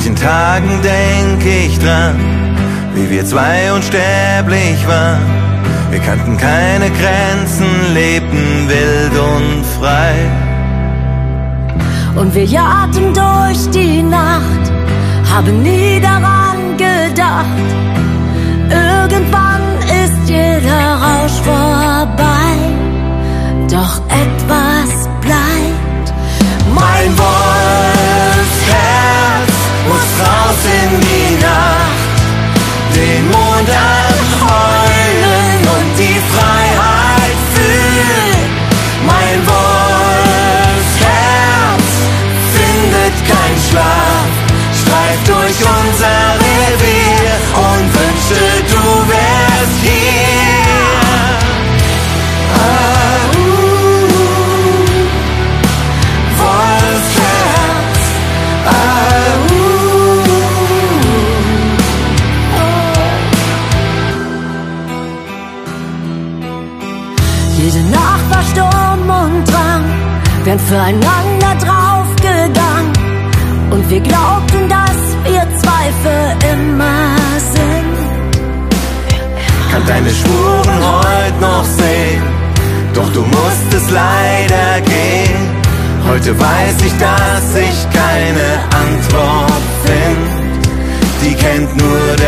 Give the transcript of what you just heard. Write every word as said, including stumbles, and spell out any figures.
manchen Tagen denk ich dran, wie wir zwei unsterblich waren. Wir kannten keine Grenzen, lebten wild und frei. Und wir jagten durch die Nacht, haben nie daran gedacht. Irgendwann ist jeder Rausch vorbei, doch etwas bleibt. Mein Wolfsherz muss raus in die Nacht, den Mond anheulen und die Freiheit fühlen. Mein Wolfsherz findet keinen Schlaf, streift durch unser Revier und wünschte, du wärst hier. Ah, uh, Wolfsherz. Ah, uh, Jede Nacht war Sturm und Drang, wären füreinander draufgegangen. Und wir glaubten, dass wir zwei für immer sind. Kann deine Spuren heute noch sehen, doch du musstest leider gehen. Heute weiß ich, dass ich keine Antwort find, die kennt nur